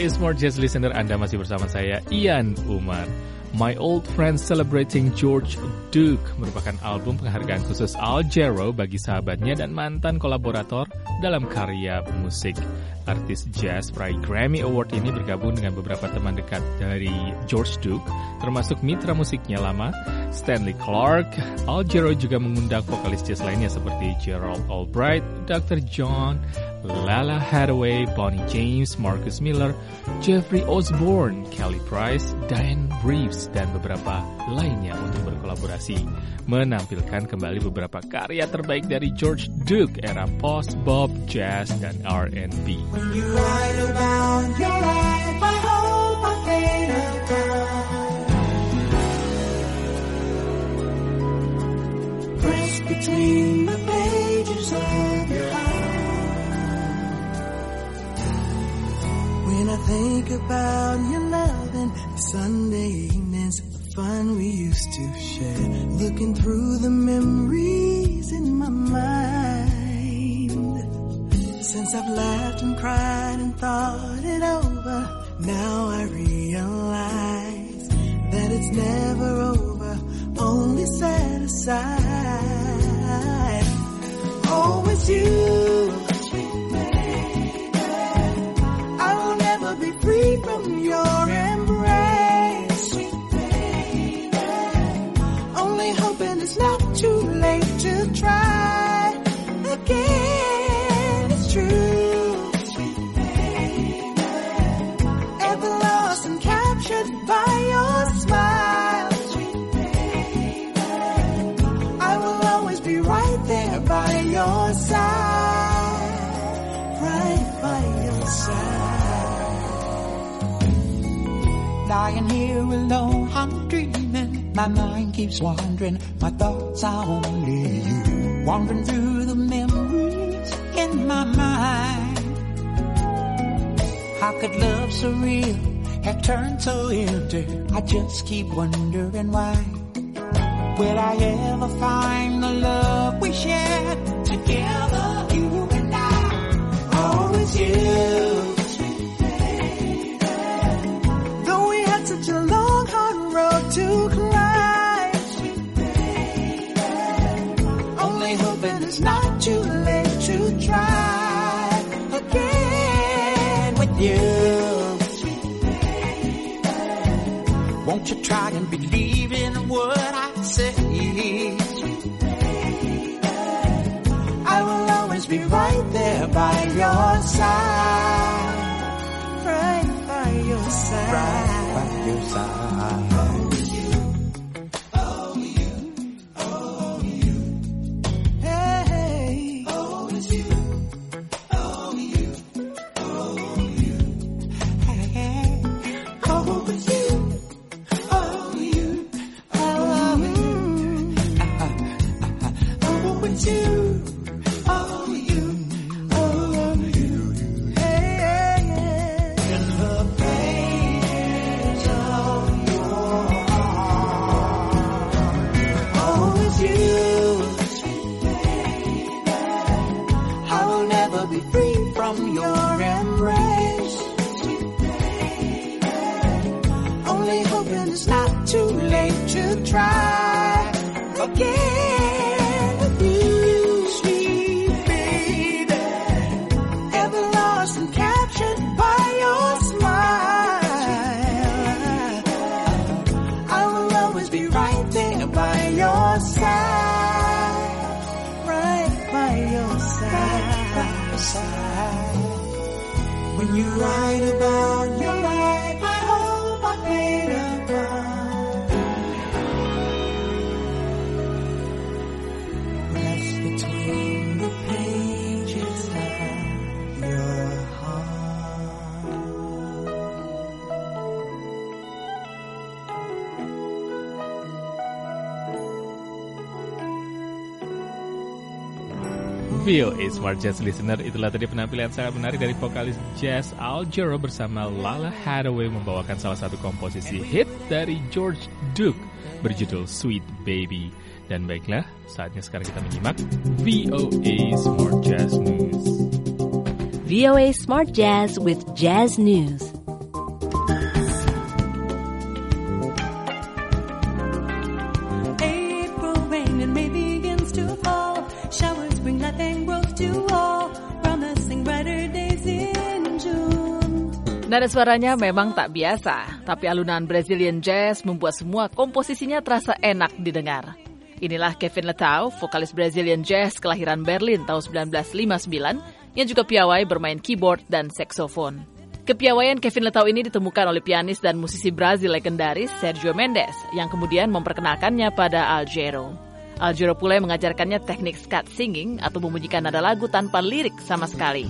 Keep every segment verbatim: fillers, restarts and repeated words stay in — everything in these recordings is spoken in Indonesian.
is Smart Jazz Listener, Anda masih bersama saya, Ian Umar. My Old Friend Celebrating George Duke merupakan album penghargaan khusus Al Jarreau bagi sahabatnya dan mantan kolaborator dalam karya musik. Artis jazz peraih Grammy Award ini bergabung dengan beberapa teman dekat dari George Duke, termasuk mitra musiknya lama, Stanley Clarke. Al Jarreau juga mengundang vokalis jazz lainnya seperti Gerald Albright, dokter John, Lala Hathaway, Bonnie James, Marcus Miller, Jeffrey Osborne, Kelly Price, Diane Reeves, dan beberapa lainnya untuk berkolaborasi, menampilkan kembali beberapa karya terbaik dari George Duke era post, bop, jazz, dan R and B. When you write about your life, I hope I fade apart. Press between the pages of your heart. When I think about your love and Sunday evenings, the fun we used to share, looking through the memories in my mind. Since I've laughed and cried and thought it over, now I realize that it's never over, only set aside. Oh, it's you, sweet baby. I will never be free from your embrace, sweet baby. Only hoping it's not too late to try again. True, sweet baby, ever lost and captured by your smile, sweet baby. I will always be right there by your side, right by your side. Lying here alone, I'm dreaming. My mind keeps wandering. My thoughts are only you, wandering through the memories in my mind. How could love so real have turned so empty? I just keep wondering why. Will I ever find the love we shared together, you and I? Oh, it's you, sweet baby. Though we had such a long, hard road to climb, sweet baby. Only hoping it's not too late to try again with you, sweet baby. Won't you try and believe in what I say, sweet baby. I will always be right there by your side, right by your side, right by your side. When you write about your life, I hope I fade apart. Rest between the pages of your heart. V O A Smart Jazz Listener, itulah tadi penampilan sangat menarik dari vokalis jazz Al Jarreau bersama Lala Hathaway membawakan salah satu komposisi hit dari George Duke berjudul Sweet Baby. Dan baiklah, saatnya sekarang kita menyimak V O A Smart Jazz News. V O A Smart Jazz with Jazz News. Nada suaranya memang tak biasa, tapi alunan Brazilian Jazz membuat semua komposisinya terasa enak didengar. Inilah Kevin Lettau, vokalis Brazilian Jazz kelahiran Berlin tahun sembilan belas lima puluh sembilan, yang juga piawai bermain keyboard dan saksofon. Kepiawaian Kevin Lettau ini ditemukan oleh pianis dan musisi Brazil legendaris Sergio Mendes, yang kemudian memperkenalkannya pada Al Jarreau. Al Jarreau pula mengajarkannya teknik scat singing atau memunyikan nada lagu tanpa lirik sama sekali.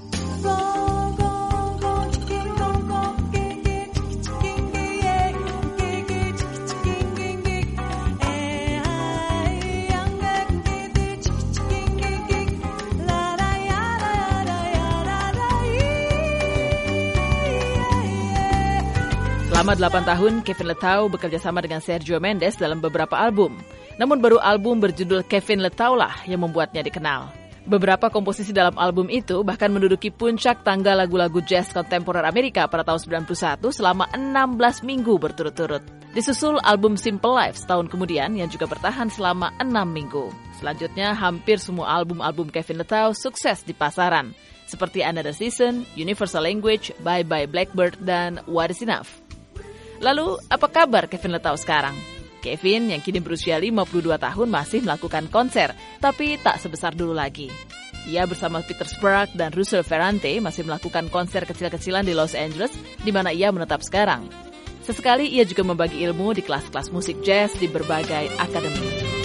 Selama delapan tahun, Kevin Lettau bekerja sama dengan Sergio Mendes dalam beberapa album. Namun baru album berjudul Kevin Lettau lah yang membuatnya dikenal. Beberapa komposisi dalam album itu bahkan menduduki puncak tangga lagu-lagu jazz kontemporer Amerika pada tahun sembilan puluh satu selama enam belas minggu berturut-turut. Disusul album Simple Life setahun kemudian yang juga bertahan selama enam minggu. Selanjutnya, hampir semua album-album Kevin Lettau sukses di pasaran, seperti Another Season, Universal Language, Bye Bye Blackbird, dan What Is Enough. Lalu, apa kabar Kevin Lettau sekarang? Kevin yang kini berusia lima puluh dua tahun masih melakukan konser, tapi tak sebesar dulu lagi. Ia bersama Peter Sprague dan Russell Ferrante masih melakukan konser kecil-kecilan di Los Angeles, di mana ia menetap sekarang. Sesekali ia juga membagi ilmu di kelas-kelas musik jazz di berbagai akademi.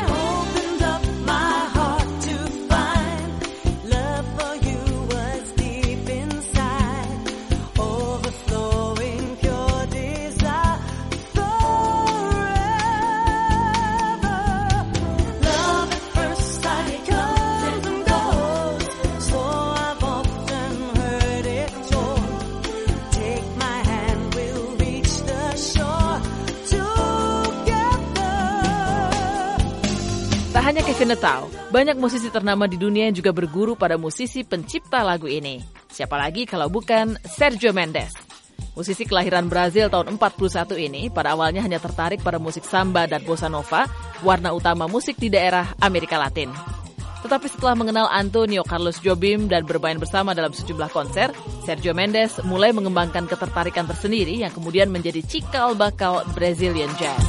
Tak hanya Kevin Lettau, banyak musisi ternama di dunia yang juga berguru pada musisi pencipta lagu ini. Siapa lagi kalau bukan Sergio Mendes. Musisi kelahiran Brazil tahun empat puluh satu ini pada awalnya hanya tertarik pada musik samba dan bossa nova, warna utama musik di daerah Amerika Latin. Tetapi setelah mengenal Antonio Carlos Jobim dan bermain bersama dalam sejumlah konser, Sergio Mendes mulai mengembangkan ketertarikan tersendiri yang kemudian menjadi cikal bakal Brazilian Jazz.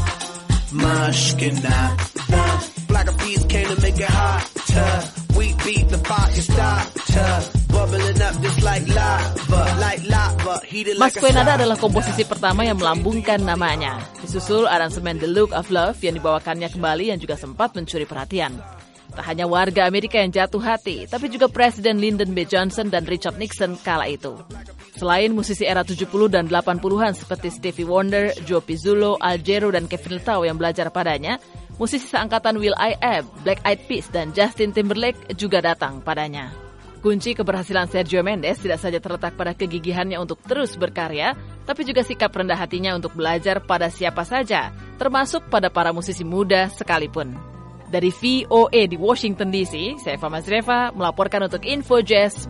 Like a beast came to make it hotter. We beat the fire starter. Bubbling up just like lava, like lava. Mas Quenada adalah komposisi pertama yang melambungkan namanya. Disusul aransemen The Look of Love yang dibawakannya kembali yang juga sempat mencuri perhatian. Tak hanya warga Amerika yang jatuh hati, tapi juga Presiden Lyndon B. Johnson dan Richard Nixon kala itu. Selain musisi era tujuh puluh dan delapan puluhan seperti Stevie Wonder, Joe Pizzullo, Al Jarreau, dan Kevin Lettau yang belajar padanya, musisi seangkatan Will I Am, Black Eyed Peas, dan Justin Timberlake juga datang padanya. Kunci keberhasilan Sergio Mendes tidak saja terletak pada kegigihannya untuk terus berkarya, tapi juga sikap rendah hatinya untuk belajar pada siapa saja, termasuk pada para musisi muda sekalipun. Dari V O A di Washington D C, saya Fama Zreva melaporkan untuk Info Jazz.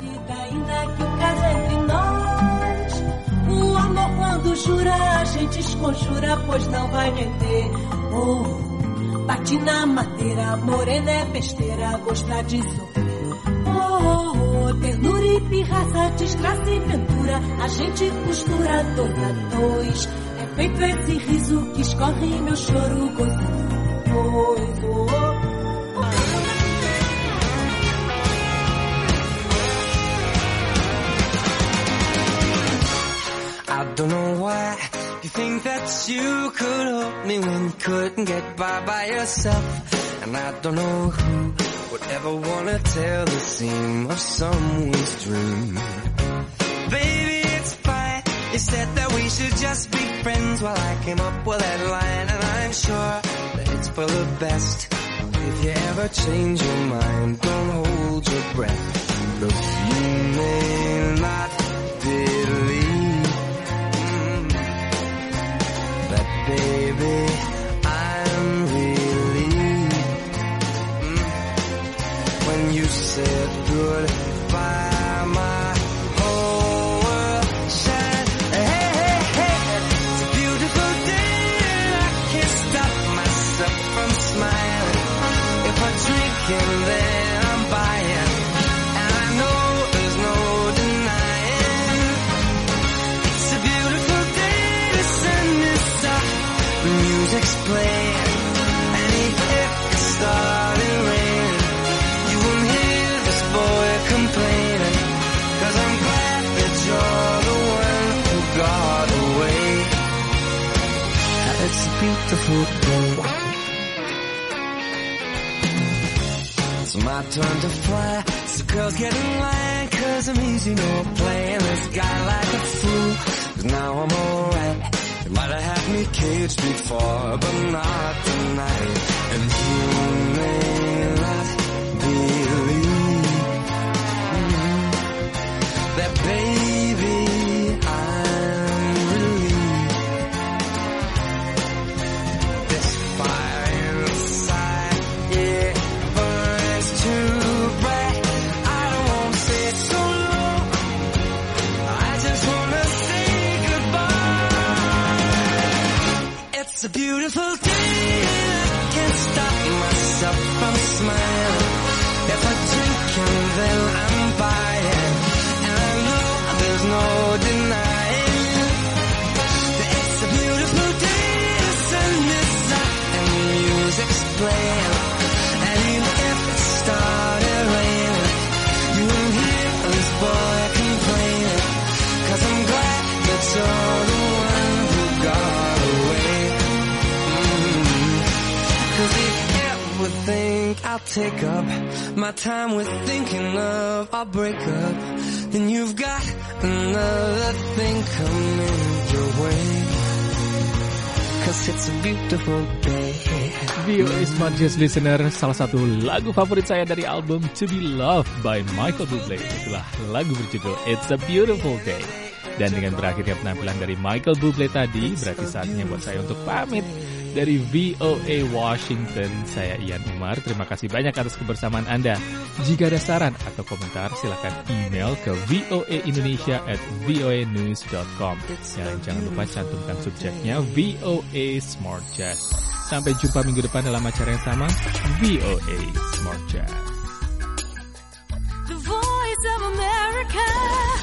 Quando jura a gente esconjura, pois não vai render. Oh, bate na madeira, morena é besteira, gostar de sofrer. Oh, oh, ternura e pirraça, desgraça e ventura, a gente costura dois a dois. É feito esse riso que escorre meu choro, gozando. Oh, oh, oh. I don't know why you think that you could help me when you couldn't get by by yourself. And I don't know who would ever wanna tell the seam of someone's dream. Baby, it's fine. You said that we should just be friends. Well, I came up with that line, and I'm sure that it's for the best. If you ever change your mind, don't hold your breath. Look, you may not believe, baby, I'm relieved mm. when you said goodbye, my whole world shined. Hey, hey, hey, it's a beautiful day and I can't stop myself from smiling. If I drink and then I'm buying, and I know there's no denying beautiful day. It's my turn to fly, so girls get in line, cause I'm easy, no playing this guy like a fool, cause now I'm alright. You might have had me caged before, but not tonight. And you may not believe mm, that baby I'm relieved. This fire inside, yeah, burns too bright. I don't want to stay so long, I just want to say goodbye. It's a beautiful day, I can't stop myself from smiling. If I drink and then I'm buying, and I know there's no denying that it's a beautiful day. The sun is up and the music's playing, and even if it started raining, you won't hear this boy complaining, cause I'm glad that you're the one who got away. Mm-hmm. Cause if you ever think I'll take up my time with thinking of our breakup, then you've got another thing coming your way, cause it's a beautiful day. V O A Smart Jazz Listener, salah satu lagu favorit saya dari album To Be Loved by Michael Bublé itulah lagu berjudul It's a Beautiful Day. Dan dengan berakhirnya penampilan dari Michael Bublé tadi, berarti saatnya buat saya untuk pamit. Dari V O A Washington, saya Ian Umar. Terima kasih banyak atas kebersamaan Anda. Jika ada saran atau komentar, silakan email ke voaindonesia at voanews dot com. Dan jangan lupa cantumkan subjeknya V O A Smart Jazz. Sampai jumpa minggu depan dalam acara yang sama, V O A Smart Jazz. The Voice of America.